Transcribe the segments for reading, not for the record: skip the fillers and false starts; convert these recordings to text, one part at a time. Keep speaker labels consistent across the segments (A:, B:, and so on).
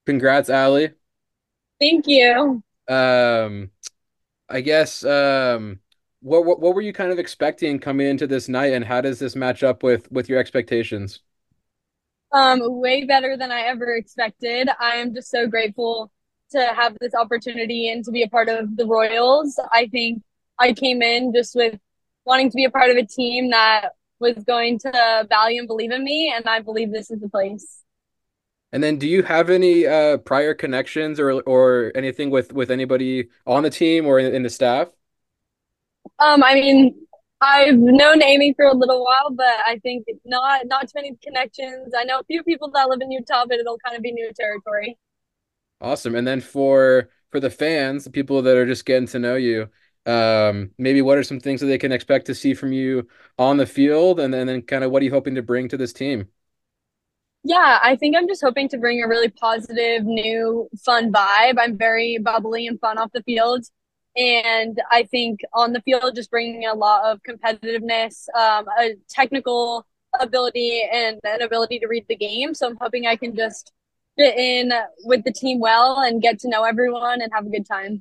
A: Congrats, Allie.
B: Thank you.
A: Um, I guess what were you kind of expecting coming into this night, and how does this match up with your expectations?
B: Way better than I ever expected. I am just so grateful to have this opportunity and to be a part of the Royals. I think I came in just with wanting to be a part of a team that was going to value and believe in me, and I believe this is the place.
A: And then, do you have any prior connections or anything with anybody on the team or in the staff?
B: I mean, I've known Amy for a little while, but I think not too many connections. I know a few people that live in Utah, but it'll kind of be new territory.
A: Awesome. And then for the fans, the people that are just getting to know you, maybe what are some things that they can expect to see from you on the field, and then kind of what are you hoping to bring to this team?
B: Yeah, I think I'm just hoping to bring a really positive, new, fun vibe. I'm very bubbly and fun off the field. And I think on the field, just bringing a lot of competitiveness, a technical ability, and an ability to read the game. So I'm hoping I can just fit in with the team well and get to know everyone and have a good time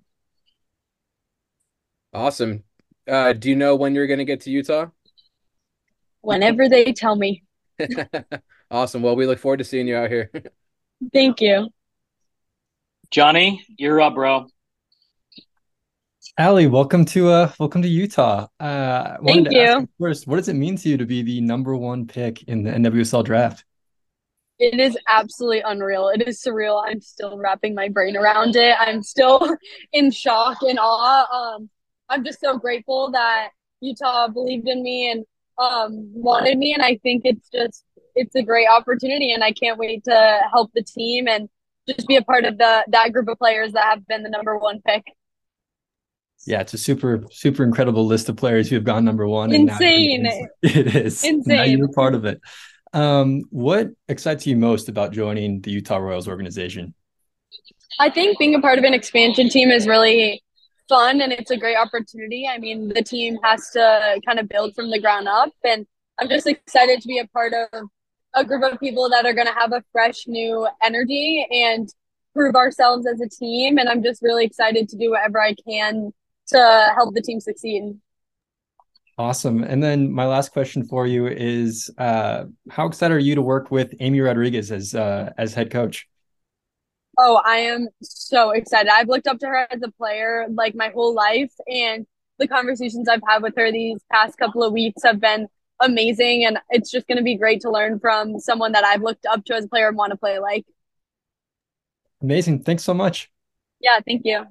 A: Awesome. Do you know when you're going to get to Utah?
B: whenever they tell me.
A: Awesome. Well, we look forward to seeing you out here.
B: Thank you.
C: Johnny, you're up, bro.
D: Allie, welcome to Utah. I wanted
B: Thank
D: to ask
B: you.
D: you first, what does it mean to you to be the number one pick in the NWSL draft?
B: It is absolutely unreal. It is surreal. I'm still wrapping my brain around it. I'm still in shock and awe. I'm just so grateful that Utah believed in me and wanted me. And I think it's a great opportunity. And I can't wait to help the team and just be a part of that group of players that have been the number one pick.
D: Yeah, it's a super incredible list of players who have gone number one, and now
B: Insane.
D: it is. Now
B: Insane.
D: you're a part of it. What excites you most about joining the Utah Royals organization?
B: I think being a part of an expansion team is really fun and it's a great opportunity. I mean, the team has to kind of build from the ground up, and I'm just excited to be a part of a group of people that are going to have a fresh new energy and prove ourselves as a team. And I'm just really excited to do whatever I can to help the team succeed.
D: Awesome. And then my last question for you is, how excited are you to work with Amy Rodriguez as head coach?
B: Oh, I am so excited. I've looked up to her as a player like my whole life, and the conversations I've had with her these past couple of weeks have been amazing. And it's just going to be great to learn from someone that I've looked up to as a player and want to play like.
D: Amazing. Thanks so much.
B: Yeah, thank you.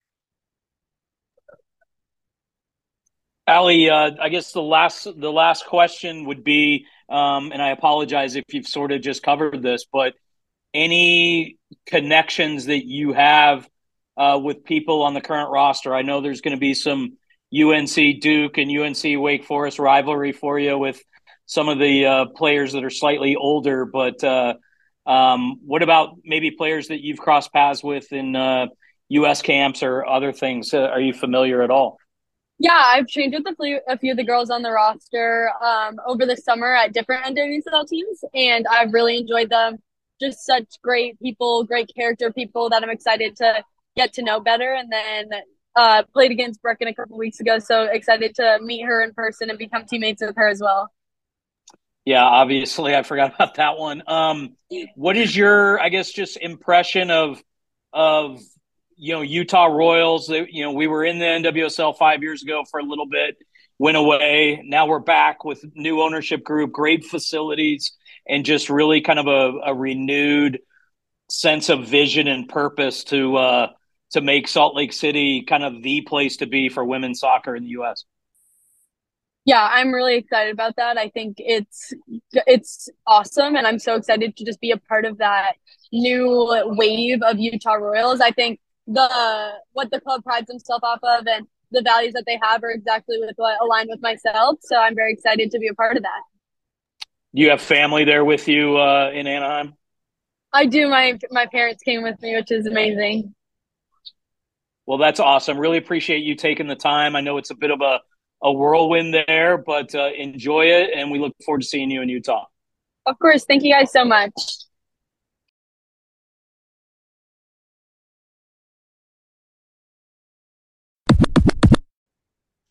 C: Ali, I guess the last question would be, and I apologize if you've sort of just covered this, but any connections that you have with people on the current roster? I know there's going to be some UNC Duke and UNC Wake Forest rivalry for you with some of the players that are slightly older, but what about maybe players that you've crossed paths with in U.S. camps or other things? Are you familiar at all?
B: Yeah, I've trained with a few of the girls on the roster over the summer at different NWSL teams, and I've really enjoyed them. Just such great people, great character people that I'm excited to get to know better. And then played against Brecken a couple weeks ago, so excited to meet her in person and become teammates with her as well.
C: Yeah, obviously, I forgot about that one. What is your, I guess, just impression of Utah Royals? We were in the NWSL 5 years ago for a little bit, went away. Now we're back with new ownership group, great facilities, and just really kind of a renewed sense of vision and purpose to make Salt Lake City kind of the place to be for women's soccer in the U.S.
B: Yeah, I'm really excited about that. I think it's awesome, and I'm so excited to just be a part of that new wave of Utah Royals. I think the what the club prides himself off of and the values that they have are exactly with what align with myself. So I'm very excited to be a part of that.
C: You have family there with you in Anaheim?
B: I do. My parents came with me, which is amazing.
C: Well, that's awesome. Really appreciate you taking the time. I know it's a bit of a whirlwind there, but enjoy it. And we look forward to seeing you in Utah.
B: Of course, thank you guys so much.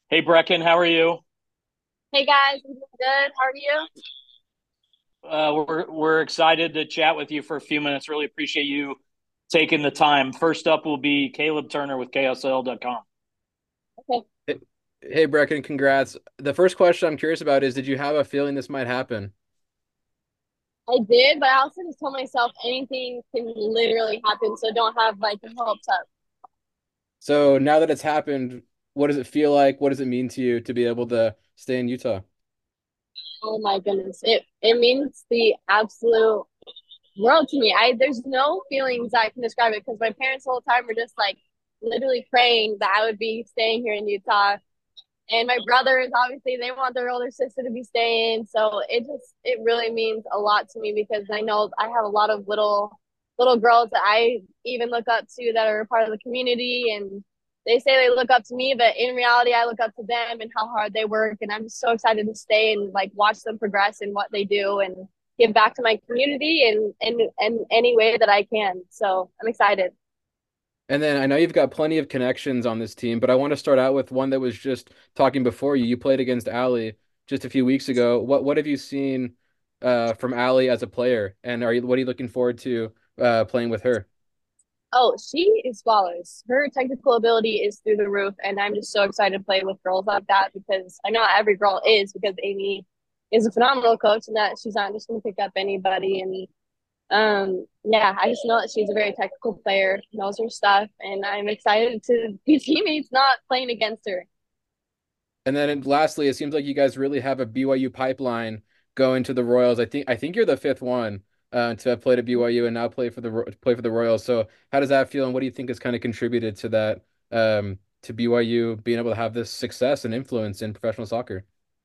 C: Hey, Brecken, how are you?
B: Hey guys, I'm doing good. How are you?
C: We're excited to chat with you for a few minutes. Really appreciate you taking the time. First up will be Caleb Turner with KSL.com.
B: Okay.
A: Hey, hey, Brecken, congrats. The first question I'm curious about is, did you have a feeling this might happen?
B: I did, but I also just told myself anything can literally happen, so don't have like your hopes up.
A: So now that it's happened, what does it feel like? What does it mean to you to be able to stay in Utah?
B: Oh my goodness. It means the absolute world to me. I There's no feelings I can describe it because my parents the whole time were just like literally praying that I would be staying here in Utah. And my brothers, obviously, they want their older sister to be staying. So it really means a lot to me because I know I have a lot of little girls that I even look up to that are a part of the community. And they say they look up to me, but in reality, I look up to them and how hard they work. And I'm just so excited to stay and like watch them progress in what they do and give back to my community and any way that I can. So I'm excited.
A: And then I know you've got plenty of connections on this team, but I want to start out with one that was just talking before you. You played against Allie just a few weeks ago. What have you seen from Allie as a player? And what are you looking forward to playing with her?
B: Oh, she is flawless. Her technical ability is through the roof, and I'm just so excited to play with girls like that because I know every girl is because Amy is a phenomenal coach and that she's not just going to pick up anybody. And yeah, I just know that she's a very technical player, knows her stuff, and I'm excited to be teammates, not playing against her.
A: And then lastly, it seems like you guys really have a BYU pipeline going to the Royals. I think you're the fifth one to have played at BYU and now play for the Royals. So how does that feel, and what do you think has kind of contributed to that to BYU being able to have this success and influence in professional soccer?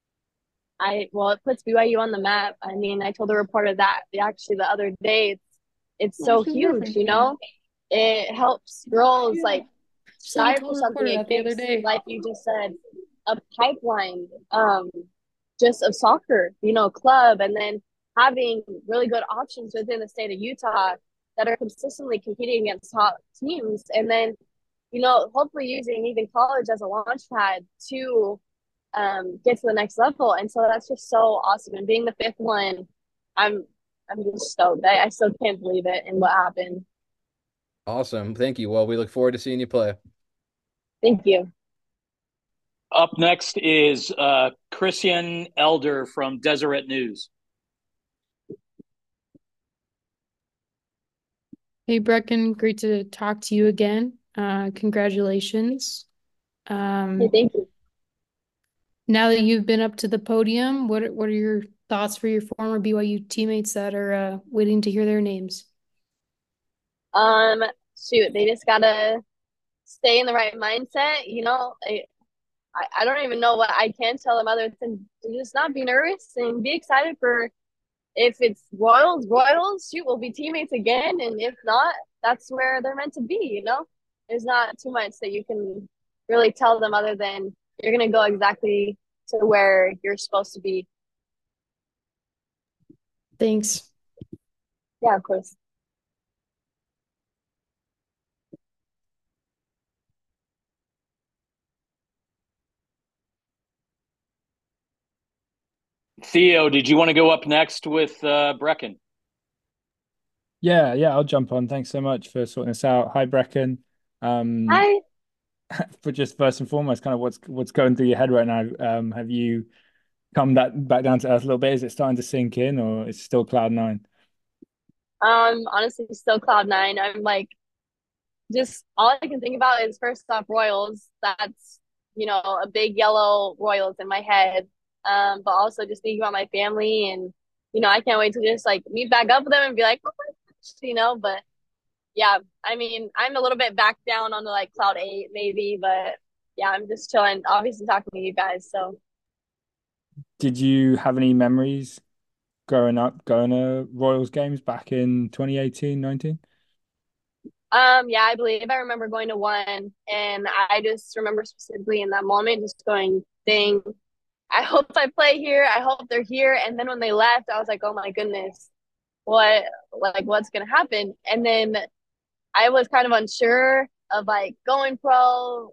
B: Well, it puts BYU on the map. I mean, I told the reporter that actually the other day. It's so huge, you know. It helps girls like
E: So I
B: strive for
E: told a
B: something.
E: reporter
B: It
E: that the other
B: gives,
E: day.
B: like you just said, a pipeline, just of soccer, you know, club, and then having really good options within the state of Utah that are consistently competing against top teams, and then you know, hopefully using even college as a launch pad to get to the next level. And so that's just so awesome. And being the fifth one, I'm I'm just stoked. I still can't believe it and what happened.
A: Awesome. Thank you. Well, we look forward to seeing you play.
B: Thank you.
C: Up next is Christian Elder from Deseret News.
E: Hey, Brecken, great to talk to you again. Congratulations.
B: Hey, thank you.
E: Now that you've been up to the podium, what are your thoughts for your former BYU teammates that are waiting to hear their names?
B: Um, Shoot, they just gotta stay in the right mindset. You know, I don't even know what I can tell them other than to just not be nervous and be excited for if it's Royals, shoot, we'll be teammates again. And if not, that's where they're meant to be, you know? There's not too much that you can really tell them other than you're gonna go exactly to where you're supposed to be.
E: Thanks.
B: Yeah, of course.
C: Theo, did you want to go up next with Brecken?
F: Yeah, I'll jump on. Thanks so much for sorting this out. Hi, Brecken. Um,
B: Hi.
F: for just first and foremost, kind of what's going through your head right now? Have you come back down to earth a little bit? Is it starting to sink in, or it's still cloud nine?
B: Honestly still cloud nine. I'm like just all I can think about is first off Royals. That's, you know, a big yellow Royals in my head. But also just thinking about my family and you know, I can't wait to just like meet back up with them and be like, oh my gosh, you know, but yeah, I mean, I'm a little bit back down on the like cloud eight maybe, but yeah, I'm just chilling, obviously talking to you guys. So
F: Did you have any memories growing up going to Royals games back in 2018, 19?
B: yeah, I believe I remember going to one and I just remember specifically in that moment just going, dang, I hope I play here. I hope they're here. And then when they left, I was like, oh my goodness, what, like, what's going to happen? And then I was kind of unsure of like going pro or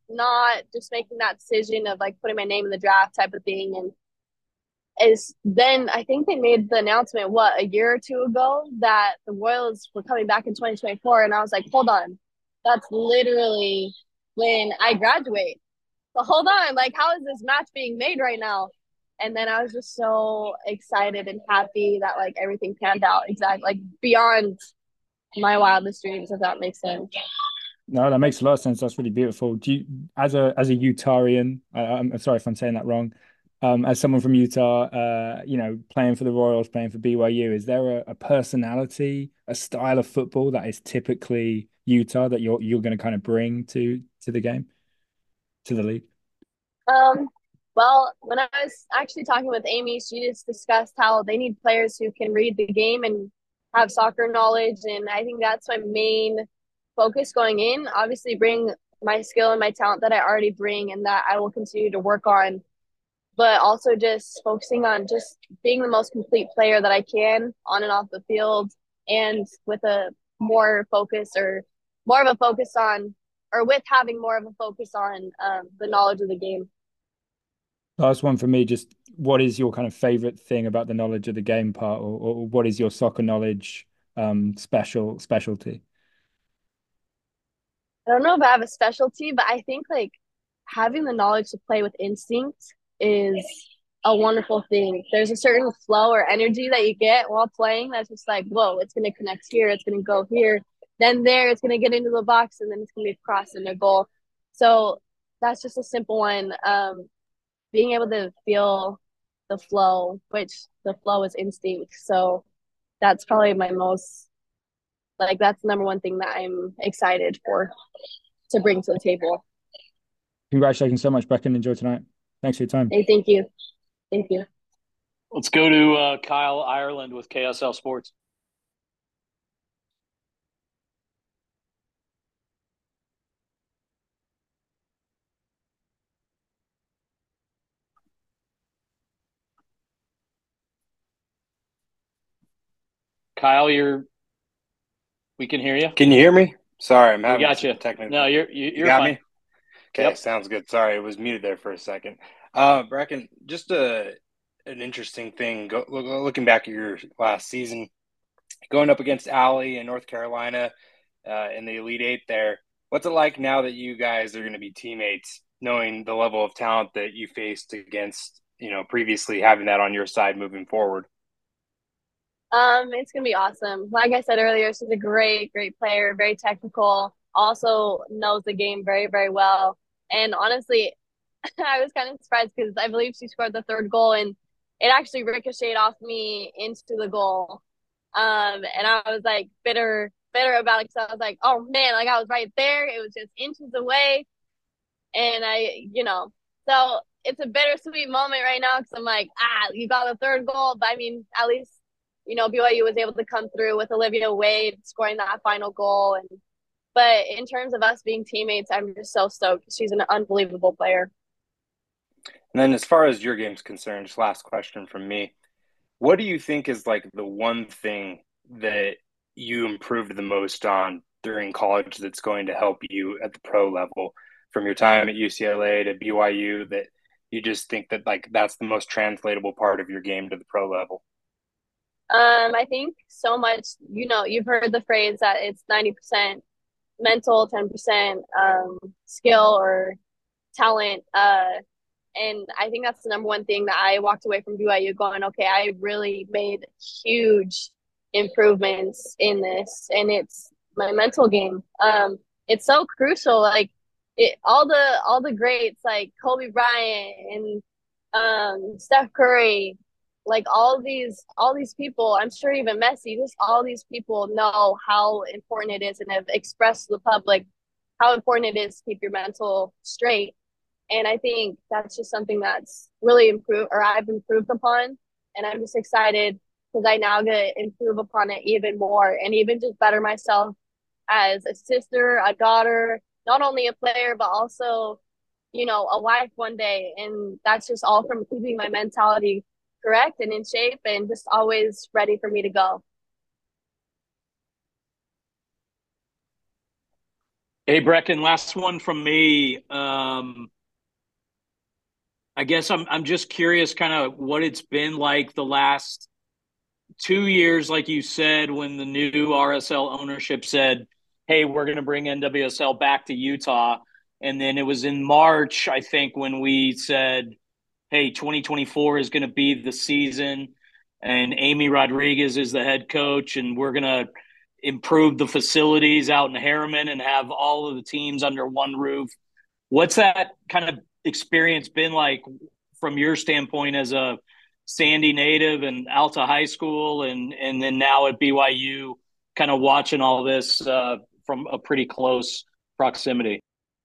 B: not just making that decision of like putting my name in the draft type of thing. And is then I think they made the announcement a year or two ago that the Royals were coming back in 2024, and I was like, hold on, that's literally when I graduate. So hold on, like how is this match being made right now? And then I was just so excited and happy that like everything panned out exactly like beyond my wildest dreams, if that makes sense.
F: No, that makes a lot of sense. That's really beautiful. Do you, as a Utahrian, I'm sorry if I'm saying that wrong, as someone from Utah, playing for the Royals, playing for BYU, is there a personality, a style of football that is typically Utah that you're going to kind of bring to the game, to the league?
B: Um, well, when I was actually talking with Amy, she just discussed how they need players who can read the game and have soccer knowledge. And I think that's my main focus going in. Obviously, bring my skill and my talent that I already bring and that I will continue to work on, but also just focusing on just being the most complete player that I can on and off the field and with a more focus or more of a focus on, or with having more of a focus on the knowledge of the game.
F: Last one for me, just what is your kind of favorite thing about the knowledge of the game part, or what is your soccer knowledge specialty?
B: I don't know if I have a specialty, but I think like having the knowledge to play with instinct is a wonderful thing. There's a certain flow or energy that you get while playing that's just like, whoa, it's going to connect here, it's going to go here, then there, it's going to get into the box, and then it's going to be crossed in a goal. So that's just a simple one. Being able to feel the flow, which the flow is instinct. So that's probably my most like that's the number one thing that I'm excited for to bring to the table.
F: Congratulations so much, Brecken. Enjoy tonight. Thanks for your time.
B: Hey, thank you. Thank you.
C: Let's go to Kyle Ireland with KSL Sports. Kyle, we can hear you.
G: Can you hear me? Sorry, I'm
C: We
G: having
C: got
G: some
C: you.
G: technical.
C: No,
G: You
C: you're
G: got
C: fine.
G: me? Okay,
C: Yep.
G: sounds good. Sorry, it was muted there for a second. Brecken, just an interesting thing. Looking back at your last season, going up against Alley in North Carolina in the Elite Eight there. What's it like now that you guys are going to be teammates, knowing the level of talent that you faced against, previously having that on your side moving forward?
B: It's gonna be awesome. Like I said earlier, she's a great, great player, very technical, also knows the game very, very well. And honestly, I was kind of surprised because I believe she scored the third goal and it actually ricocheted off me into the goal. And I was like bitter about it because I was like, oh man, like I was right there. It was just inches away. And so it's a bittersweet moment right now because I'm like, you got the third goal. But I mean, at least, BYU was able to come through with Olivia Wade scoring that final goal. But in terms of us being teammates, I'm just so stoked. She's an unbelievable player.
G: And then as far as your game's concerned, just last question from me. What do you think is like the one thing that you improved the most on during college that's going to help you at the pro level from your time at UCLA to BYU that you just think that like that's the most translatable part of your game to the pro level?
B: I think so much, you've heard the phrase that it's 90% mental, 10% skill or talent. And I think that's the number one thing that I walked away from BYU going, okay, I really made huge improvements in this, and it's my mental game. It's so crucial. Like all the greats like Kobe Bryant and Steph Curry, like all these people. I'm sure even Messi. Just all these people know how important it is and have expressed to the public how important it is to keep your mental straight. And I think that's just something that's really improved or I've improved upon. And I'm just excited because I now get to improve upon it even more and even just better myself as a sister, a daughter, not only a player, but also, a wife one day. And that's just all from keeping my mentality correct and in shape and just always ready for me to go.
C: Hey, Brecken, last one from me. I guess I'm just curious kind of what it's been like the last 2 years, like you said, when the new RSL ownership said, "Hey, we're going to bring NWSL back to Utah." And then it was in March, I think, when we said, "Hey, 2024 is going to be the season, and Amy Rodriguez is the head coach, and we're going to improve the facilities out in Harriman and have all of the teams under one roof." What's that kind of experience been like from your standpoint as a Sandy native and Alta High School, and then now at BYU, kind of watching all this from a pretty close proximity?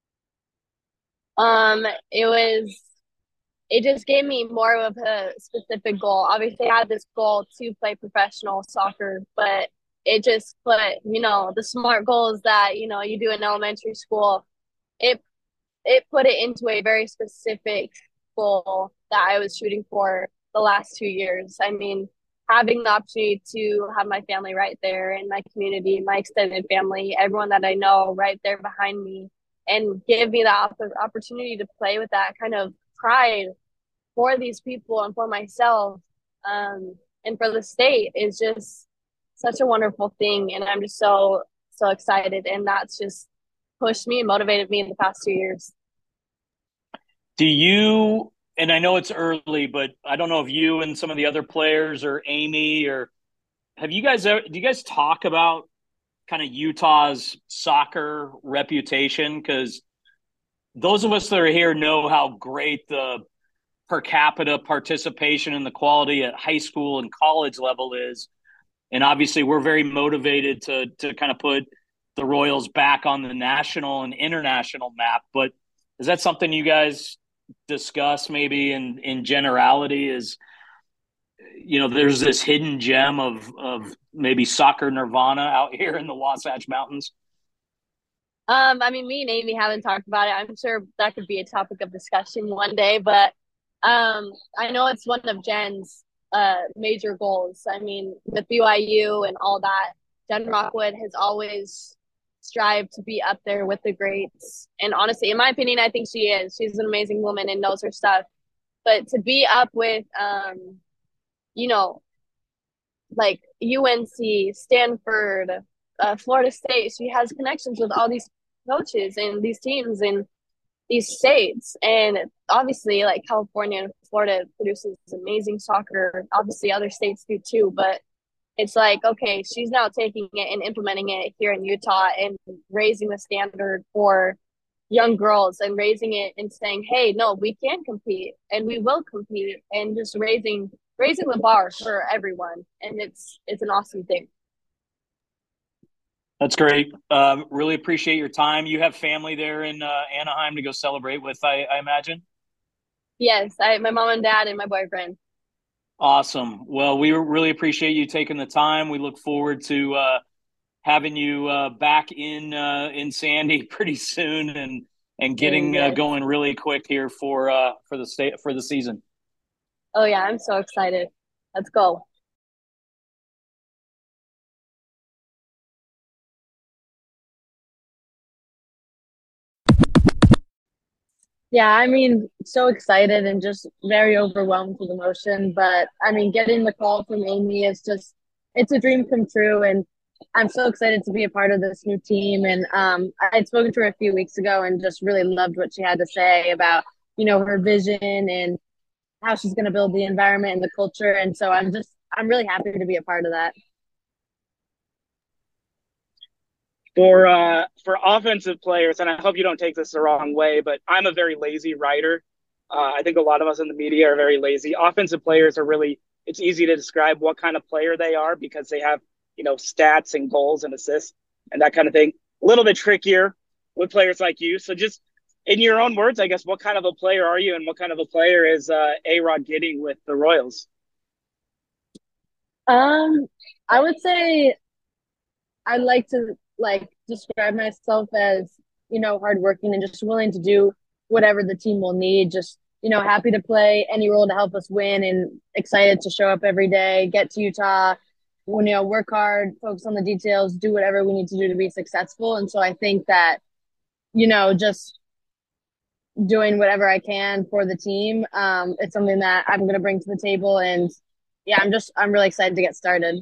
B: It was it just gave me more of a specific goal. Obviously, I had this goal to play professional soccer, but it just put, the smart goals that, you do in elementary school. It it put it into a very specific goal that I was shooting for the last 2 years. I mean, having the opportunity to have my family right there in my community, my extended family, everyone that I know right there behind me, and give me the opportunity to play with that kind of pride for these people and for myself, and for the state is just such a wonderful thing. And I'm just so excited. And that's just pushed me and motivated me in the past 2 years.
C: Do you, and I know it's early, but I don't know if you and some of the other players or Amy or have you guys ever, do you guys talk about kind of Utah's soccer reputation? Because those of us that are here know how great the per capita participation and the quality at high school and college level is. And obviously, we're very motivated to kind of put the Royals back on the national and international map. But is that something you guys discuss maybe in generality? Is there's this hidden gem of maybe soccer nirvana out here in the Wasatch Mountains?
B: I mean, me and Amy haven't talked about it. I'm sure that could be a topic of discussion one day, but I know it's one of Jen's major goals. I mean, with BYU and all that, Jen Rockwood has always strived to be up there with the greats. And honestly, in my opinion, I think she is. She's an amazing woman and knows her stuff. But to be up with, you know, like UNC, Stanford, Florida State, she has connections with all these coaches and these teams and these states. And obviously, like California and Florida produces amazing soccer. Obviously, other states do too. But it's like, okay, she's now taking it and implementing it here in Utah and raising the standard for young girls and raising it and saying, hey, no, we can compete and we will compete, and just raising the bar for everyone. And it's an awesome thing.
C: That's great. Really appreciate your time. You have family there in Anaheim to go celebrate with, I imagine.
B: Yes, my mom and dad and my boyfriend.
C: Awesome. Well, we really appreciate you taking the time. We look forward to having you back in Sandy pretty soon and getting
B: Yes.
C: going really quick here for the season.
B: Oh yeah, I'm so excited. Let's go. Yeah, I mean, so excited and just very overwhelmed with emotion. But I mean, getting the call from Amy is just, it's a dream come true. And I'm so excited to be a part of this new team. And I had spoken to her a few weeks ago and just really loved what she had to say about, her vision and how she's going to build the environment and the culture. And so I'm really happy to be a part of that.
H: For offensive players, and I hope you don't take this the wrong way, but I'm a very lazy writer. I think a lot of us in the media are very lazy. Offensive players are really, it's easy to describe what kind of player they are because they have, stats and goals and assists and that kind of thing. A little bit trickier with players like you. So just in your own words, I guess, what kind of a player are you and what kind of a player is A-Rod getting with the Royals?
B: I would say I like to describe myself as, hardworking and just willing to do whatever the team will need. Just, happy to play any role to help us win and excited to show up every day, get to Utah, work hard, focus on the details, do whatever we need to do to be successful. And so I think that, just doing whatever I can for the team. It's something that I'm going to bring to the table, and yeah, I'm really excited to get started.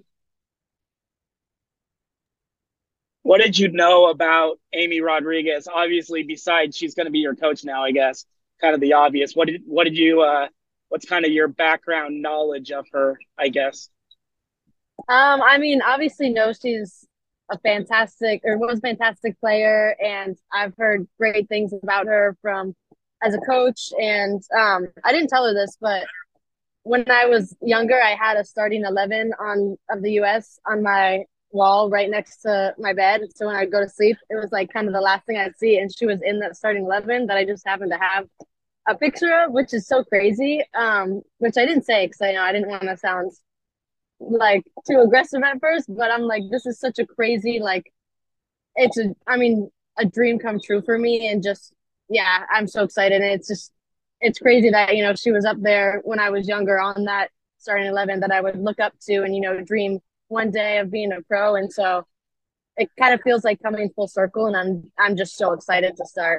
H: What did you know about Amy Rodriguez? Obviously, besides she's going to be your coach now, I guess, kind of the obvious. What did you what's kind of your background knowledge of her, I guess?
B: I mean, obviously, know she's a fantastic or was a fantastic player, and I've heard great things about her from as a coach. And I didn't tell her this, but when I was younger, I had a starting 11 on of the U.S. on my wall right next to my bed. So when I'd go to sleep, it was like kind of the last thing I'd see, and she was in that starting 11 that I just happened to have a picture of, which is so crazy. Which I didn't say because I didn't want to sound like too aggressive at first, but I'm like, this is such a crazy, like, I mean, a dream come true for me. And just, yeah, I'm so excited. And it's crazy that, she was up there when I was younger on that starting 11 that I would look up to and, dream one day of being a pro. And so it kind of feels like coming full circle. And I'm just so excited to start.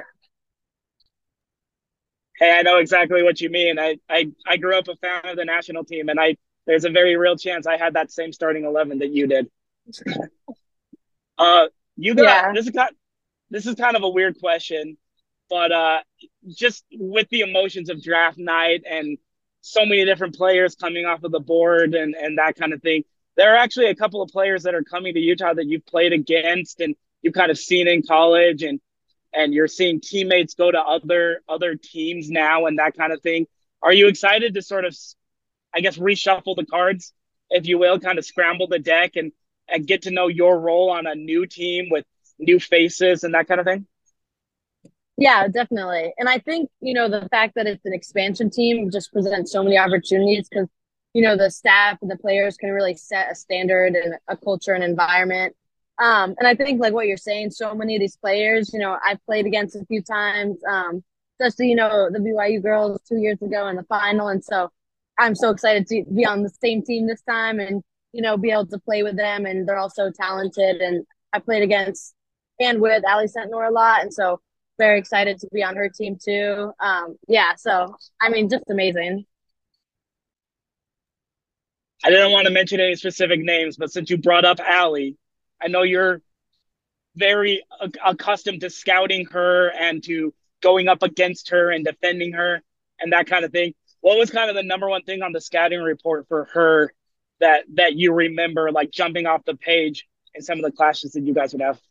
H: Hey, I know exactly what you mean. I grew up a fan of the national team, and there's a very real chance I had that same starting 11 that you did. You got
B: Yeah.
H: this is kind of a weird question, but just with the emotions of draft night and so many different players coming off of the board and that kind of thing, there are actually a couple of players that are coming to Utah that you've played against and you've kind of seen in college, and you're seeing teammates go to other teams now and that kind of thing. Are you excited to sort of, I guess, reshuffle the cards, if you will, kind of scramble the deck and get to know your role on a new team with new faces and that kind of thing?
B: Yeah, definitely. And I think, the fact that it's an expansion team just presents so many opportunities because, the staff and the players can really set a standard and a culture and environment. And I think like what you're saying, so many of these players, I've played against a few times, especially, the BYU girls 2 years ago in the final. And so I'm so excited to be on the same team this time and, be able to play with them. And they're all so talented. And I played against and with Ali Sentnor a lot. And so very excited to be on her team too. Yeah, so I mean, just amazing.
H: I didn't want to mention any specific names, but since you brought up Allie, I know you're very accustomed to scouting her and to going up against her and defending her and that kind of thing. What was kind of the number one thing on the scouting report for her that you remember, like jumping off the page in some of the clashes that you guys would have?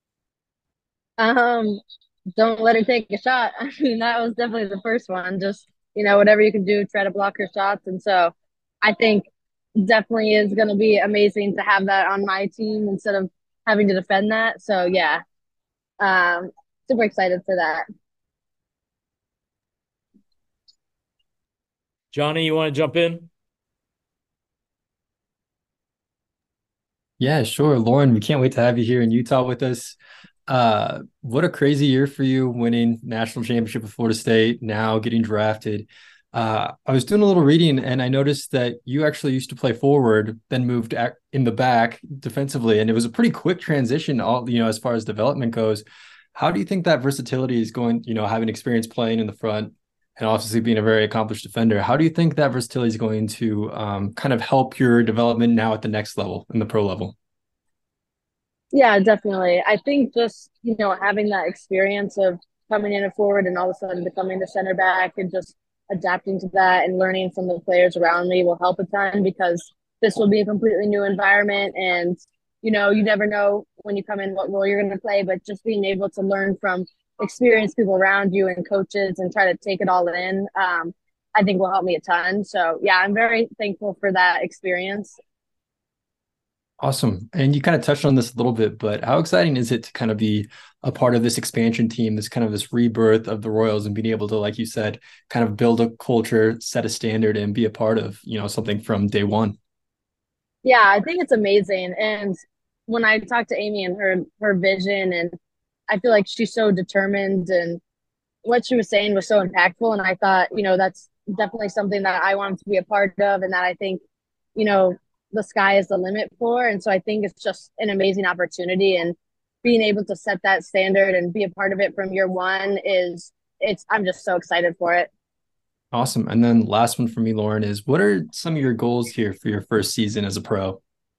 B: Um, don't let her take a shot. I mean, that was definitely the first one. Just, whatever you can do, try to block her shots. And so I think definitely is going to be amazing to have that on my team instead of having to defend that. So yeah, um, super excited for that.
I: Johnny, you want to jump in?
D: Yeah, sure. Lauren, we can't wait to have you here in Utah with us. What a crazy year for you, winning national championship with Florida State, now getting drafted. I was doing a little reading and I noticed that you actually used to play forward, then moved in the back defensively, and it was a pretty quick transition, as far as development goes. How do you think that versatility is going, having experience playing in the front and obviously being a very accomplished defender? How do you think that versatility is going to kind of help your development now at the next level, in the pro level?
B: Yeah, definitely. I think just, having that experience of coming in and forward and all of a sudden becoming the center back and just adapting to that and learning from the players around me will help a ton because this will be a completely new environment. And, you never know when you come in what role you're going to play, but just being able to learn from experienced people around you and coaches and try to take it all in, I think will help me a ton. So yeah, I'm very thankful for that experience.
D: Awesome. And you kind of touched on this a little bit, but how exciting is it to kind of be a part of this expansion team, this rebirth of the Royals and being able to, like you said, kind of build a culture, set a standard and be a part of, something from day one?
B: Yeah, I think it's amazing. And when I talked to Amy and her vision, and I feel like she's so determined and what she was saying was so impactful. And I thought, that's definitely something that I wanted to be a part of and that I think, the sky is the limit for. And so I think it's just an amazing opportunity. And being able to set that standard and be a part of it from year one I'm just so excited for it.
D: Awesome. And then last one for me, Lauren, is what are some of your goals here for your first season as a pro?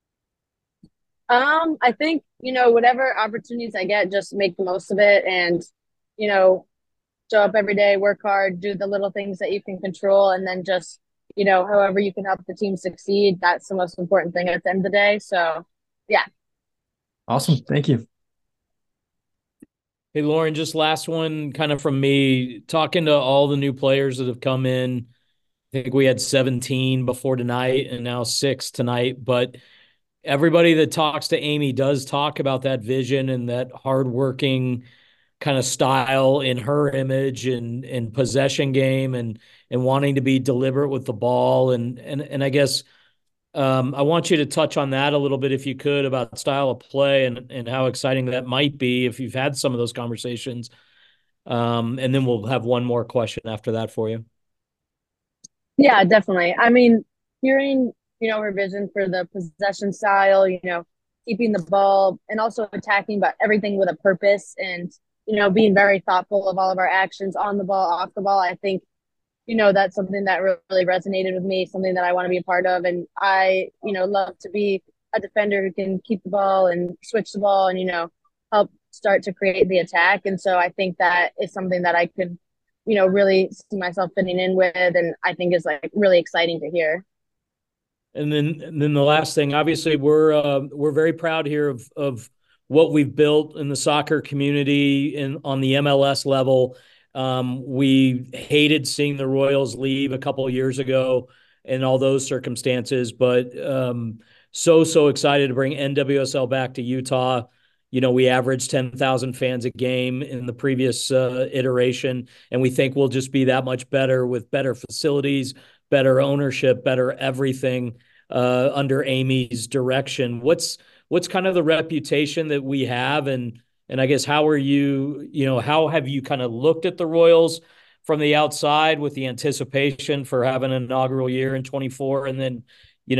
B: I think, whatever opportunities I get, just make the most of it and, you know, show up every day, work hard, do the little things that you can control, and then just, however you can help the team succeed, that's the most important thing at the end of the day. So, yeah.
D: Awesome. Thank you.
I: Hey, Lauren, just last one kind of from me, talking to all the new players that have come in. I think we had 17 before tonight and now 6 tonight. But everybody that talks to Amy does talk about that vision and that hardworking kind of style in her image and possession game and wanting to be deliberate with the ball. And I guess I want you to touch on that a little bit, if you could, about style of play and how exciting that might be if you've had some of those conversations. And then we'll have one more question after that for you.
B: Yeah, definitely. I mean, hearing, her vision for the possession style, keeping the ball and also attacking, but everything with a purpose and, being very thoughtful of all of our actions on the ball, off the ball. I think, that's something that really resonated with me, something that I want to be a part of. And I, love to be a defender who can keep the ball and switch the ball and, help start to create the attack. And so I think that is something that I could, really see myself fitting in with, and I think is like really exciting to hear.
I: And then the last thing, obviously, we're very proud here of what we've built in the soccer community and on the MLS level. We hated seeing the Royals leave a couple of years ago and all those circumstances, but so excited to bring NWSL back to Utah. We averaged 10,000 fans a game in the previous iteration, and we think we'll just be that much better with better facilities, better ownership, better everything under Amy's direction. What's kind of the reputation that we have, and I guess how have you kind of looked at the Royals from the outside with the anticipation for having an inaugural year in 24, and then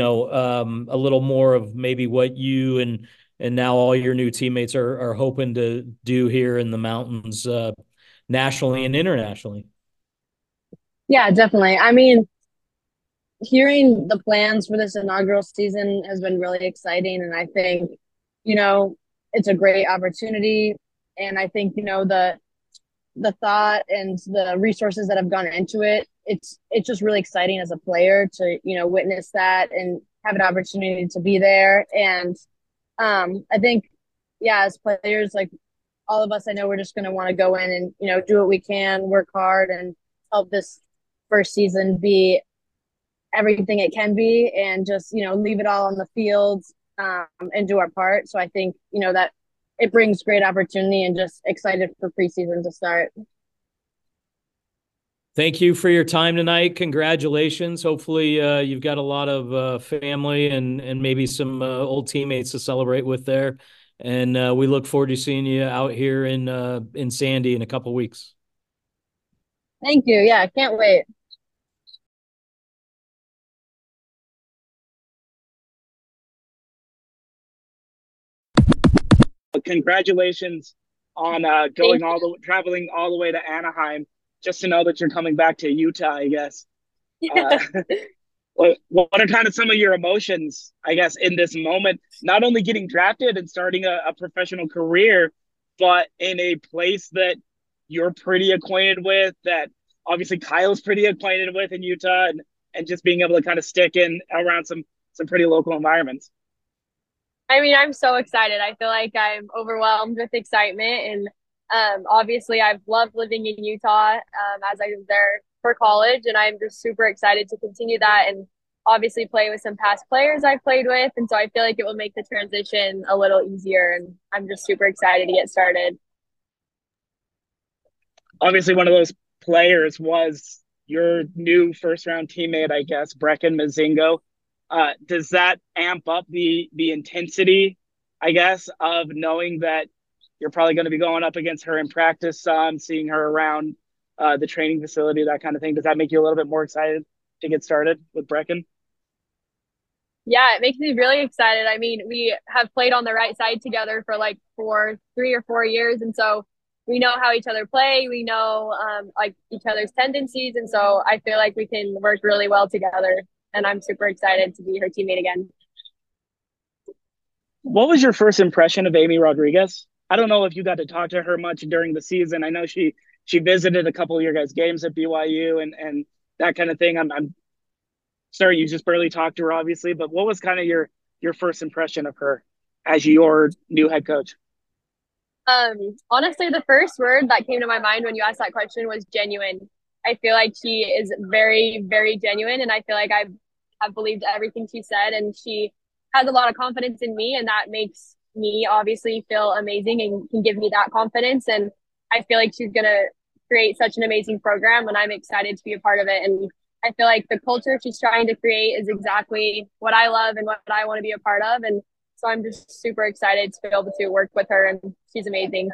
I: a little more of maybe what you and now all your new teammates are hoping to do here in the mountains, nationally and internationally.
B: Yeah, definitely. I mean, hearing the plans for this inaugural season has been really exciting. And I think, it's a great opportunity. And I think, the thought and the resources that have gone into it, it's just really exciting as a player to, witness that and have an opportunity to be there. And I think, yeah, as players, like all of us, I know we're just going to want to go in and, do what we can, work hard, and help this first season be everything it can be, and just, leave it all on the field and do our part. So I think, that it brings great opportunity, and just excited for preseason to start.
I: Thank you for your time tonight. Congratulations. Hopefully you've got a lot of family and maybe some old teammates to celebrate with there. And we look forward to seeing you out here in Sandy in a couple of weeks.
B: Thank you. Yeah, I can't wait.
H: Congratulations on traveling all the way to Anaheim just to know that you're coming back to Utah, I guess. What are kind of some of your emotions, I guess, in this moment, not only getting drafted and starting a professional career, but in a place that you're pretty acquainted with, that obviously Kyle's pretty acquainted with in Utah, and just being able to kind of stick in around some pretty local environments?
B: I mean, I'm so excited. I feel like I'm overwhelmed with excitement. And obviously, I've loved living in Utah as I was there for college. And I'm just super excited to continue that and obviously play with some past players I've played with. And so I feel like it will make the transition a little easier. And I'm just super excited to get started.
H: Obviously, one of those players was your new first-round teammate, I guess, Brecken Mozingo. Does that amp up the intensity, I guess, of knowing that you're probably going to be going up against her in practice, seeing her around the training facility, that kind of thing? Does that make you a little bit more excited to get started with Brecken?
B: Yeah, it makes me really excited. I mean, we have played on the right side together for like 3 or 4 years, and so we know how each other play. We know like each other's tendencies, and so I feel like we can work really well together. And I'm super excited to be her teammate again.
H: What was your first impression of Amy Rodriguez? I don't know if you got to talk to her much during the season. I know she visited a couple of your guys' games at BYU and that kind of thing. I'm sorry you just barely talked to her, obviously, but what was kind of your first impression of her as your new head coach?
B: Honestly, the first word that came to my mind when you asked that question was genuine. I feel like she is very, very genuine, and I feel like I have believed everything she said, and she has a lot of confidence in me, and that makes me obviously feel amazing and can give me that confidence. And I feel like she's gonna create such an amazing program, and I'm excited to be a part of it. And I feel like the culture she's trying to create is exactly what I love and what I want to be a part of. And so I'm just super excited to be able to work with her, and she's amazing.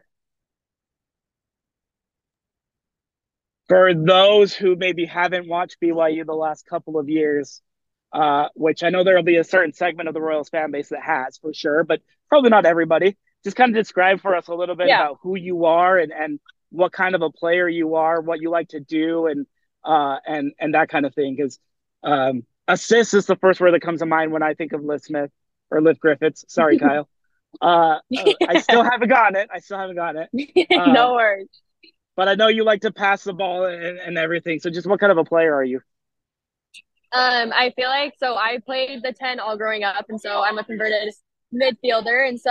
H: For those who maybe haven't watched BYU the last couple of years, which I know there'll be a certain segment of the Royals fan base that has for sure, but probably not everybody. Just kind of describe for us a little bit
B: Yeah.
H: about who you are and what kind of a player you are, what you like to do, and that kind of thing. Because assist is the first word that comes to mind when I think of Liv Smith or Liv Griffiths. Sorry, Kyle. I still haven't gotten it. I still haven't gotten it.
B: No worries.
H: But I know you like to pass the ball and everything. So just what kind of a player are you?
B: I feel like so I played the 10 all growing up, and so I'm a converted midfielder, and so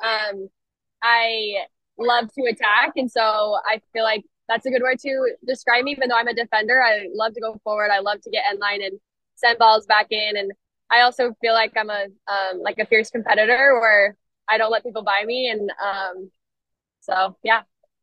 B: I love to attack, and so I feel like that's a good word to describe me. Even though I'm a defender, I love to go forward. I love to get end line and send balls back in, and I also feel like I'm a like a fierce competitor where I don't let people by me, and so yeah.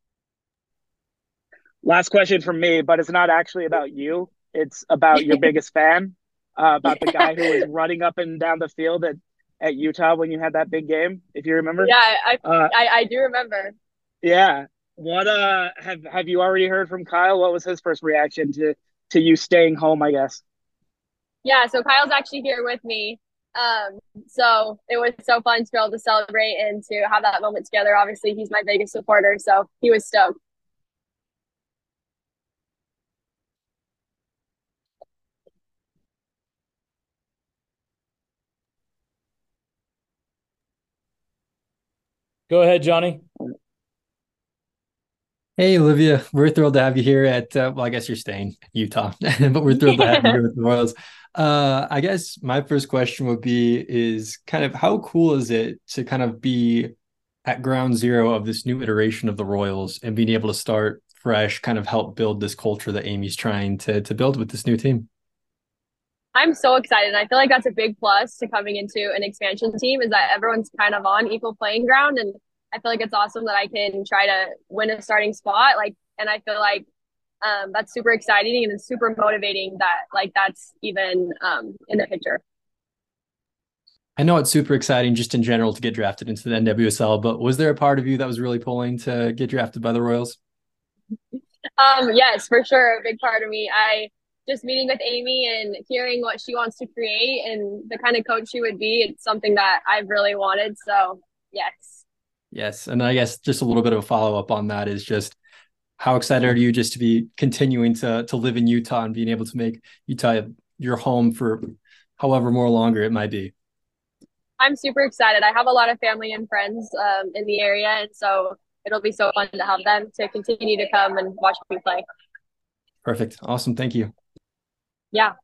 H: Last question from me, but it's not actually about you. It's about your biggest fan, about the guy who was running up and down the field at Utah when you had that big game, if you remember.
B: Yeah, I do remember.
H: Yeah. What have you already heard from Kyle? What was his first reaction to you staying home, I guess?
B: Yeah, so Kyle's actually here with me. So it was so fun to be able to celebrate and to have that moment together. Obviously, he's my biggest supporter, so he was stoked.
I: Go ahead, Johnny.
D: Hey, Olivia, we're thrilled to have you here at, well, I guess you're staying in Utah, but we're thrilled to have you here with the Royals. I guess my first question would be is kind of how cool is it to kind of be at ground zero of this new iteration of the Royals and being able to start fresh, kind of help build this culture that Amy's trying to build with this new team?
B: I'm so excited. I feel like that's a big plus to coming into an expansion team is that everyone's kind of on equal playing ground. And I feel like it's awesome that I can try to win a starting spot. Like, and I feel like that's super exciting and it's super motivating that like that's even in the picture.
D: I know it's super exciting just in general to get drafted into the NWSL, but was there a part of you that was really pulling to get drafted by the Royals?
B: Yes, for sure. A big part of me. I just meeting with Amy and hearing what she wants to create and the kind of coach she would be, it's something that I've really wanted. So yes.
D: Yes. And I guess just a little bit of a follow-up on that is just how excited are you just to be continuing to live in Utah and being able to make Utah your home for however more longer it might be?
B: I'm super excited. I have a lot of family and friends in the area, and so it'll be so fun to have them to continue to come and watch me play.
D: Perfect. Awesome. Thank you.
B: Yeah.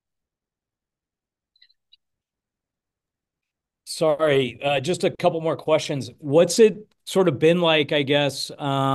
I: Sorry, just a couple more questions. What's it sort of been like, I guess,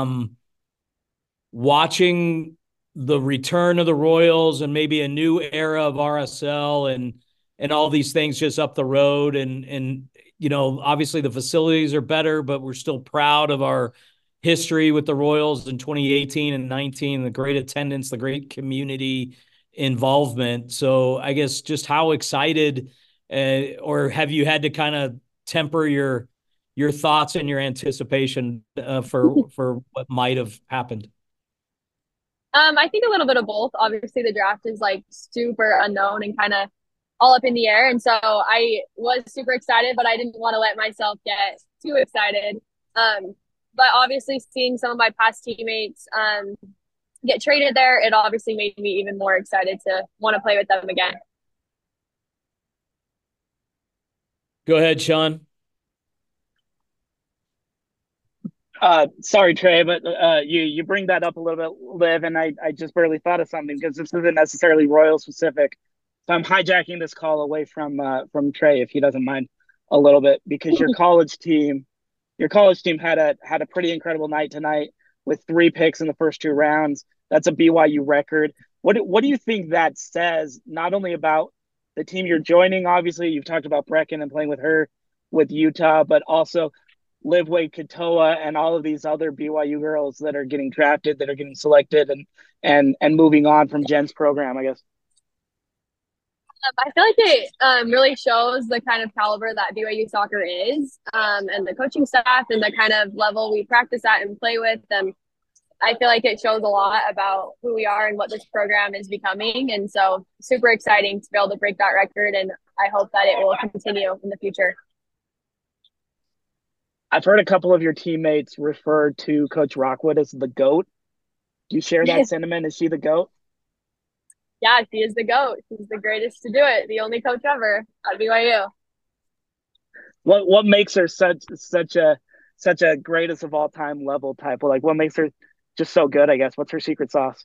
I: watching the return of the Royals and maybe a new era of RSL and all these things just up the road and you know, obviously the facilities are better, but we're still proud of our history with the Royals in 2018 and 19, the great attendance, the great community involvement. So I guess just how excited or have you had to kind of temper your thoughts and your anticipation for what might have happened?
B: I think a little bit of both. Obviously, the draft is like super unknown and kind of all up in the air. And so I was super excited, but I didn't want to let myself get too excited. But obviously seeing some of my past teammates get traded there, it obviously made me even more excited to want to play with them again.
I: Go ahead, Sean.
H: Sorry, Trey, but you bring that up a little bit, Liv, and I just barely thought of something because this isn't necessarily Royal specific. So I'm hijacking this call away from Trey, if he doesn't mind, a little bit, because your college team had a pretty incredible night tonight with 3 picks in the first 2 rounds. That's a BYU record. What do you think that says, not only about the team you're joining? Obviously, you've talked about Brecken and playing with her with Utah, but also Liv Wade Katoa and all of these other BYU girls that are getting drafted, that are getting selected and moving on from Jen's program, I guess.
B: I feel like it really shows the kind of caliber that BYU soccer is, and the coaching staff and the kind of level we practice at and play with. I feel like it shows a lot about who we are and what this program is becoming. And so super exciting to be able to break that record. And I hope that it will continue in the future.
H: I've heard a couple of your teammates refer to Coach Rockwood as the GOAT. Do you share that sentiment? Is she the GOAT?
B: Yeah, she is the GOAT. She's the greatest to do it. The only coach ever at BYU.
H: What makes her such a greatest of all time level type? Like, what makes her just so good, I guess? What's her secret sauce?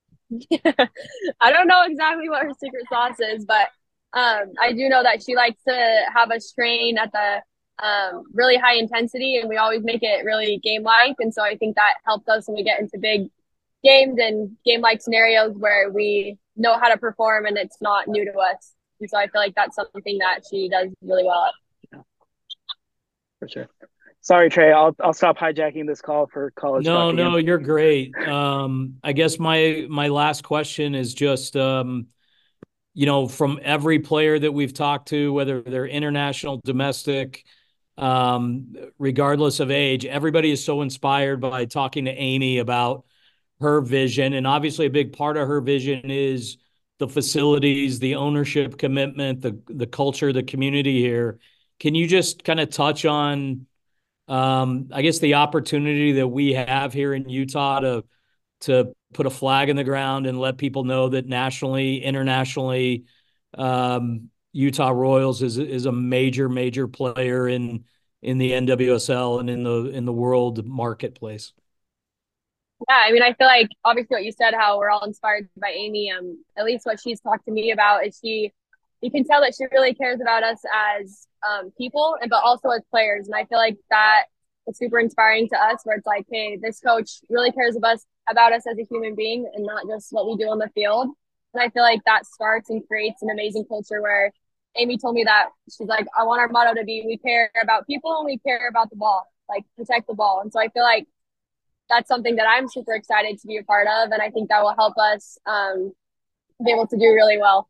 B: I don't know exactly what her secret sauce is, but I do know that she likes to have us train at the really high intensity, and we always make it really game-like. And so I think that helps us when we get into big games and game-like scenarios where we know how to perform and it's not new to us. And so I feel like that's something that she does really well at.
H: For sure. Sorry, Trey. I'll stop hijacking this call for college.
I: No, you're great. I guess my last question is just, from every player that we've talked to, whether they're international, domestic, regardless of age, everybody is so inspired by talking to Amy about her vision. And obviously a big part of her vision is the facilities, the ownership commitment, the culture, the community here. Can you just kind of touch on, I guess, the opportunity that we have here in Utah to put a flag in the ground and let people know that nationally, internationally, Utah Royals is a major player in the NWSL and in the world marketplace?
B: Yeah, I mean, I feel like obviously what you said, how we're all inspired by Amy. At least what she's talked to me about is you can tell that she really cares about us as people, but also as players. And I feel like that is super inspiring to us, where it's like, hey, this coach really cares about us as a human being and not just what we do on the field. And I feel like that starts and creates an amazing culture where Amy told me that she's like, I want our motto to be, we care about people and we care about the ball, like protect the ball. And so I feel like that's something that I'm super excited to be a part of. And I think that will help us be able to do really well.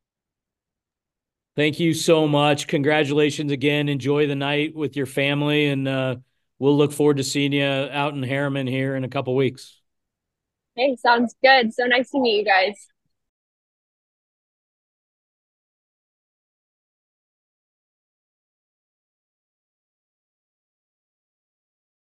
I: Thank you so much. Congratulations again. Enjoy the night with your family, and we'll look forward to seeing you out in Harriman here in a couple weeks.
B: Hey, sounds good. So nice to meet you guys.